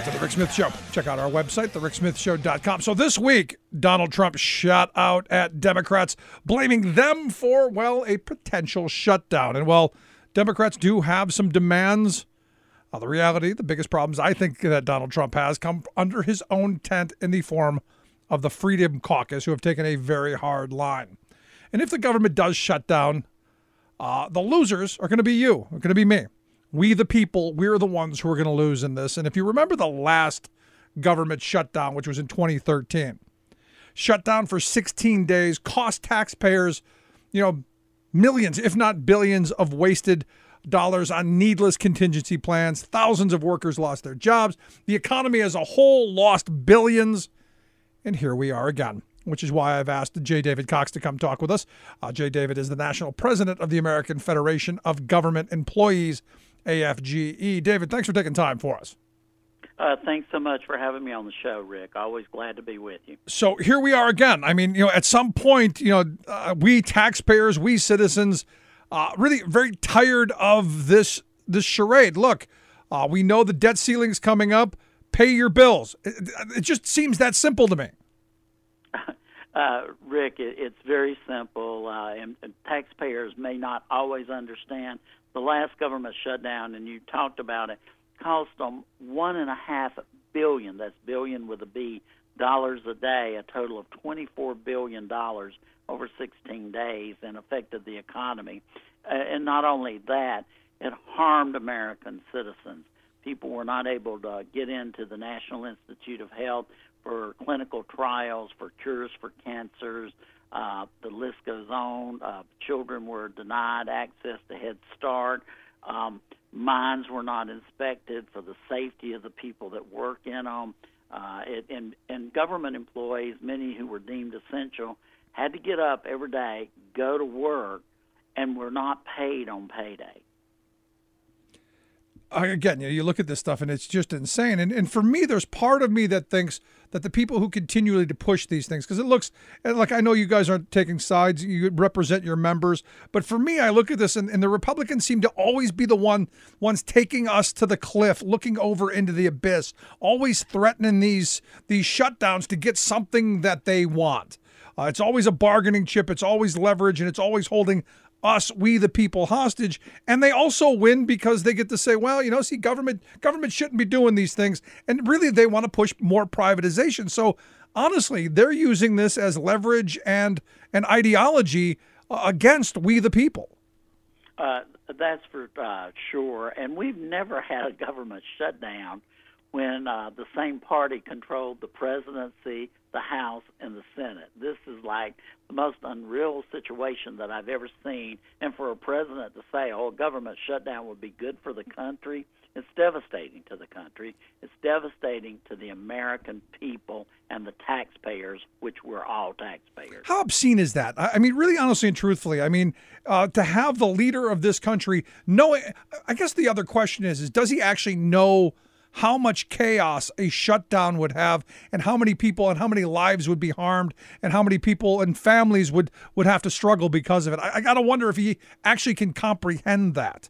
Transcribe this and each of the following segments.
back to The Rick Smith Show. Check out our website, thericksmithshow.com. So this week, Donald Trump shot out at Democrats, blaming them for, well, a potential shutdown. And while Democrats do have some demands, the reality, the biggest problems I think that Donald Trump has come under his own tent in the form of the Freedom Caucus, who have taken a very hard line. And if the government does shut down, the losers are going to be you, are going to be me. We, the people, we're the ones who are going to lose in this. And if you remember the last government shutdown, which was in 2013, shut down for 16 days, cost taxpayers, millions, if not billions of wasted dollars on needless contingency plans. Thousands of workers lost their jobs. The economy as a whole lost billions. And here we are again, which is why I've asked J. David Cox to come talk with us. J. David is the national president of the American Federation of Government Employees, AFGE. David, thanks for taking time for us. Thanks so much for having me on the show, Rick. Always glad to be with you. So here we are again. I mean, at some point, we taxpayers, we citizens, really very tired of this charade. Look, we know the debt ceiling's coming up. Pay your bills. It just seems that simple to me. Rick, it's very simple, and taxpayers may not always understand. The last government shutdown, and you talked about it, cost them $1.5 billion, that's billion with a B, dollars a day, a total of $24 billion over 16 days, and affected the economy. And not only that, it harmed American citizens. People were not able to get into the National Institute of Health for clinical trials, for cures for cancers. The list goes on. Children were denied access to Head Start. Mines were not inspected for the safety of the people that work in them. And government employees, many who were deemed essential, had to get up every day, go to work, and were not paid on payday. Again, you look at this stuff and it's just insane. And for me, there's part of me that thinks that the people who continually to push these things, because it looks like, I know you guys aren't taking sides, you represent your members, but for me, I look at this and the Republicans seem to always be the ones taking us to the cliff, looking over into the abyss, always threatening these shutdowns to get something that they want. It's always a bargaining chip, it's always leverage, and it's always holding us, we the people, hostage. And they also win because they get to say, well, see, government shouldn't be doing these things. And really, they want to push more privatization. So honestly, they're using this as leverage and an ideology against we the people. That's for sure. And we've never had a government shutdown when the same party controlled the presidency, the House, and the Senate. This is like the most unreal situation that I've ever seen. And for a president to say, a government shutdown would be good for the country, it's devastating to the country. It's devastating to the American people and the taxpayers, which we're all taxpayers. How obscene is that? I mean, really, honestly and truthfully, to have the leader of this country know, I guess the other question is does he actually know how much chaos a shutdown would have, and how many people and how many lives would be harmed, and how many people and families would have to struggle because of it? I got to wonder if he actually can comprehend that.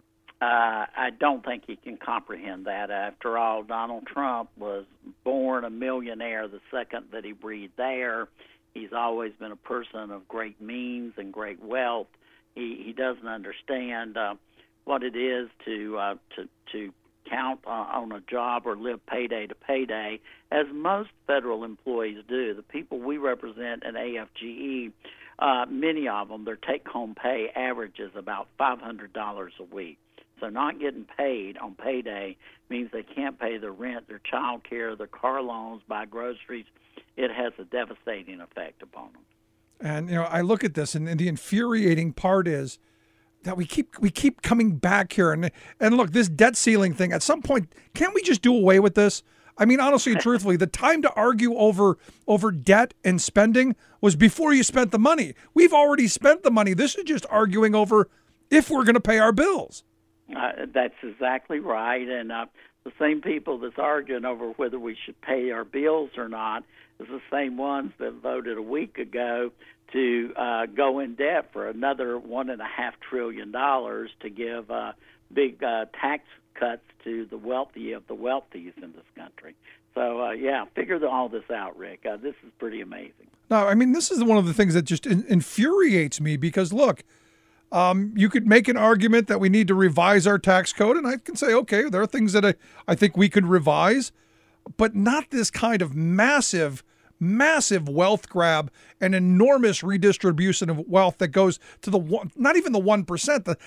I don't think he can comprehend that. After all, Donald Trump was born a millionaire the second that he breathed air. He's always been a person of great means and great wealth. He doesn't understand what it is to count on a job or live payday to payday, as most federal employees do. The people we represent at AFGE, many of them, their take-home pay averages about $500 a week. So not getting paid on payday means they can't pay their rent, their child care, their car loans, buy groceries. It has a devastating effect upon them. And, I look at this, and the infuriating part is that we keep coming back here. And look, this debt ceiling thing, at some point, can't we just do away with this? I mean, honestly and truthfully, the time to argue over debt and spending was before you spent the money. We've already spent the money. This is just arguing over if we're going to pay our bills. That's exactly right. And the same people that's arguing over whether we should pay our bills or not is the same ones that voted a week ago to go in debt for another $1.5 trillion to give big tax cuts to the wealthy of the wealthiest in this country. So, figure all this out, Rick. This is pretty amazing. No, I mean, this is one of the things that just infuriates me because, look, you could make an argument that we need to revise our tax code, and I can say, okay, there are things that I think we could revise, but not this kind of massive wealth grab and enormous redistribution of wealth that goes to the one, not even the 1%, the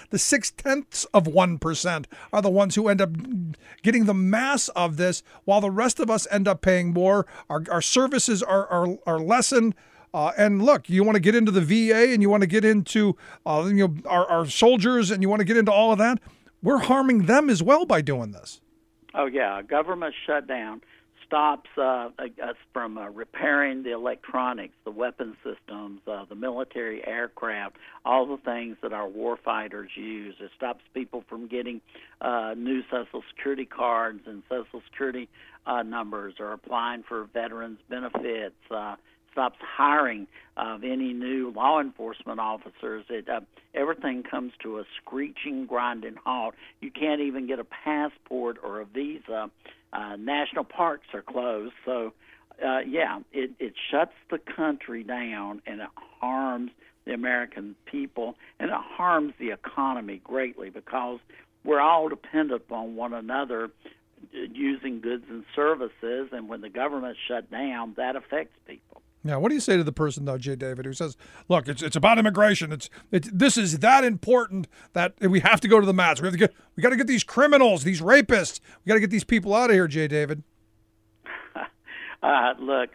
0.6% are the ones who end up getting the mass of this, while the rest of us end up paying more. Our services are lessened. And look, you want to get into the VA and you want to get into our soldiers and you want to get into all of that. We're harming them as well by doing this. Oh, yeah. A government shutdown stops us from repairing the electronics, the weapon systems, the military aircraft, all the things that our warfighters use. It stops people from getting new Social Security cards and Social Security numbers, or applying for veterans benefits. Stops hiring of any new law enforcement officers. Everything comes to a screeching, grinding halt. You can't even get a passport or a visa. National parks are closed. So, it shuts the country down, and it harms the American people, and it harms the economy greatly because we're all dependent on one another using goods and services, and when the government shut down, that affects people. Yeah, what do you say to the person, though, J. David, who says, look, it's about immigration. This is that important that we have to go to the mats. We got to get these criminals, these rapists. We got to get these people out of here, J. David. Look,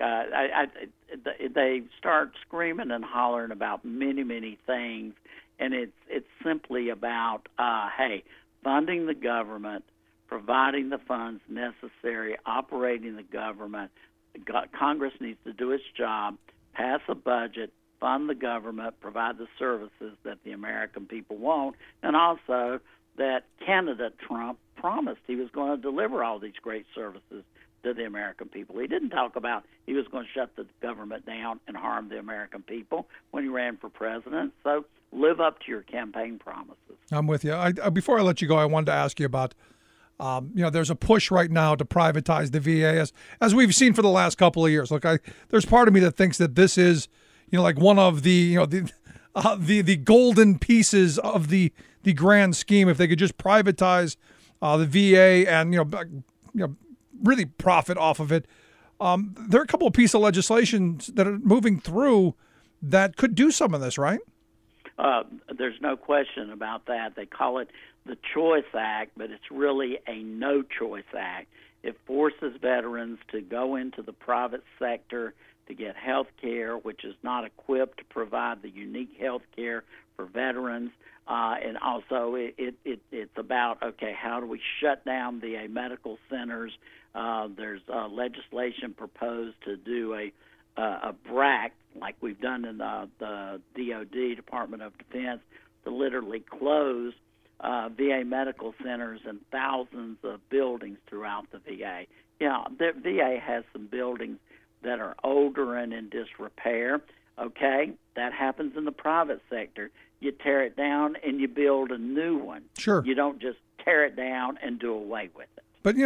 they start screaming and hollering about many things, and it's simply about, funding the government, providing the funds necessary, operating the government. Congress needs to do its job, pass a budget, fund the government, provide the services that the American people want, and also that candidate Trump promised he was going to deliver all these great services to the American people. He didn't talk about he was going to shut the government down and harm the American people when he ran for president. So live up to your campaign promises. I'm with you. Before I let you go, I wanted to ask you about there's a push right now to privatize the VA, as we've seen for the last couple of years. Look, there's part of me that thinks that this is, like one of the golden pieces of the grand scheme. If they could just privatize the VA and really profit off of it, there are a couple of pieces of legislation that are moving through that could do some of this, right? There's no question about that. They call it the Choice Act, but it's really a No Choice Act. It forces veterans to go into the private sector to get health care, which is not equipped to provide the unique health care for veterans. And also it's about, how do we shut down VA medical centers? There's legislation proposed to do a BRAC, like we've done in the DOD, Department of Defense, to literally close VA medical centers and thousands of buildings throughout the VA. The VA has some buildings that are older and in disrepair. Okay, that happens in the private sector. You tear it down and you build a new one. Sure. You don't just tear it down and do away with it. But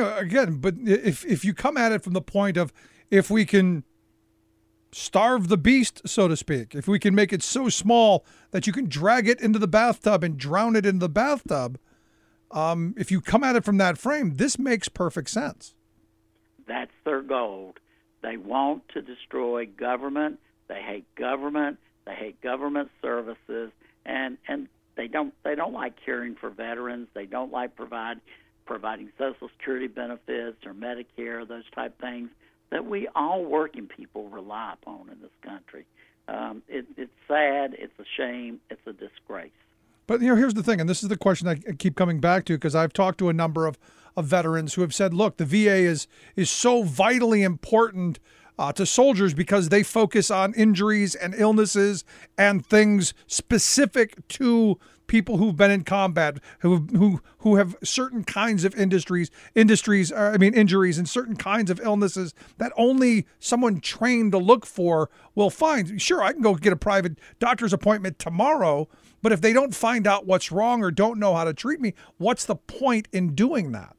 if you come at it from the point of, if we can starve the beast, so to speak, if we can make it so small that you can drag it into the bathtub and drown it in the bathtub, if you come at it from that frame, this makes perfect sense. That's their goal. They want to destroy government. They hate government. They hate government services, and they don't like caring for veterans. They don't like providing Social Security benefits or Medicare, those type things that we all working people rely upon in this country. It's sad. It's a shame. It's a disgrace. But here's the thing, and this is the question I keep coming back to, because I've talked to a number of veterans who have said, look, the VA is so vitally important to soldiers because they focus on injuries and illnesses and things specific to people who've been in combat, who have certain kinds of injuries and certain kinds of illnesses that only someone trained to look for will find. Sure, I can go get a private doctor's appointment tomorrow, but if they don't find out what's wrong or don't know how to treat me, what's the point in doing that?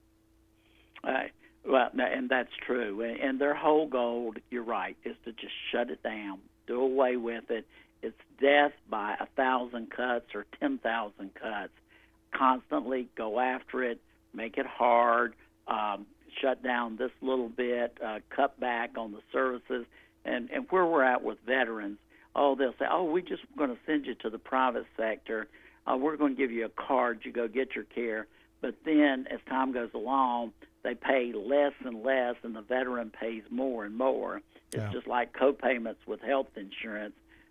Well, and that's true. And their whole goal, you're right, is to just shut it down, do away with it. It's death by 1,000 cuts or 10,000 cuts. Constantly go after it, make it hard, shut down this little bit, cut back on the services. And where we're at with veterans, they'll say, we're just going to send you to the private sector. We're going to give you a card. You go get your care. But then as time goes along, they pay less and less, and the veteran pays more and more. It's just like co-payments with health insurance.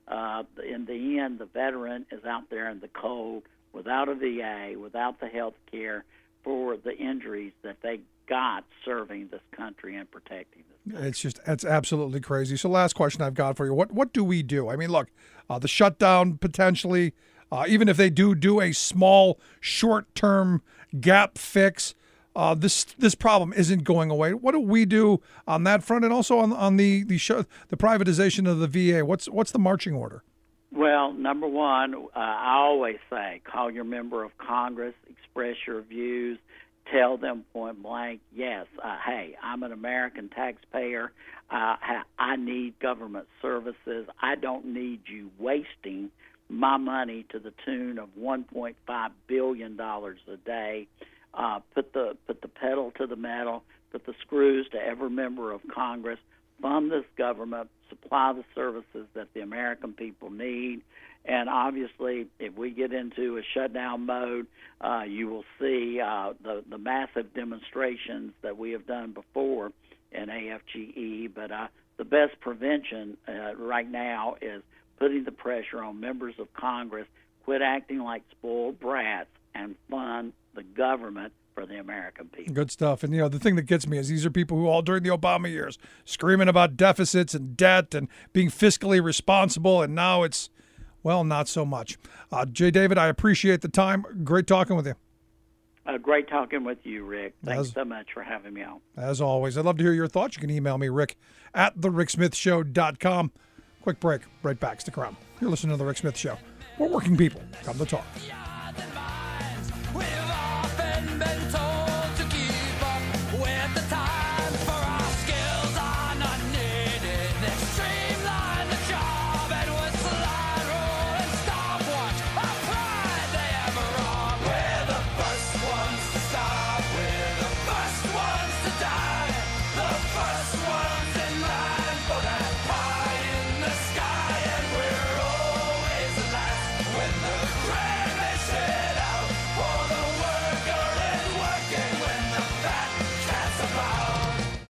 In the end, the veteran is out there in the cold without a VA, without the health care for the injuries that they got serving this country and protecting this country. It's absolutely crazy. So last question I've got for you. What do we do? I mean, look, the shutdown potentially, even if they do a small short-term gap fix, this problem isn't going away. What do we do on that front, and also on the privatization of the VA? What's the marching order? Well, number one, I always say, call your member of Congress, express your views, tell them point blank, yes, hey, I'm an American taxpayer. I need government services. I don't need you wasting my money to the tune of $1.5 billion a day. Put the pedal to the metal, put the screws to every member of Congress, fund this government, supply the services that the American people need. And obviously, if we get into a shutdown mode, you will see the massive demonstrations that we have done before in AFGE. But the best prevention right now is putting the pressure on members of Congress, quit acting like spoiled brats, and fund the government for the American people. Good stuff. And, the thing that gets me is these are people who all during the Obama years screaming about deficits and debt and being fiscally responsible, and now it's, well, not so much. J. David, I appreciate the time. Great talking with you. Great talking with you, Rick. Thanks so much for having me on. As always, I'd love to hear your thoughts. You can email me, rick@thericksmithshow.com. Quick break. Right back. Stick around. You're listening to The Rick Smith Show, where working people come to talk.